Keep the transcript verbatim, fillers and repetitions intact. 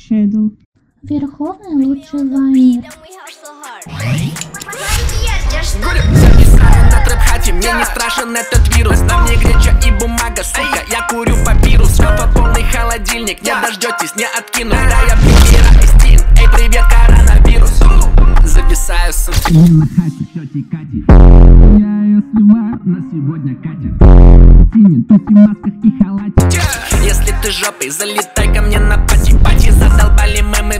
Shadow. Верховный лучший лайнер. Записали на трэп-хате, мне не страшен этот вирус. На мне греча и бумага, сука, я курю папирус. Скопа полный холодильник, не дождетесь, не откину. Да, я пикера и стин, эй, привет, коронавирус. Зависаю, сука. Не на хате, тети Кати. Я ее сливаю, на сегодня катит. Тини, туфли, масках и халате. Если ты жопой, залетай ко мне на пати-пати. Задолбали мемы,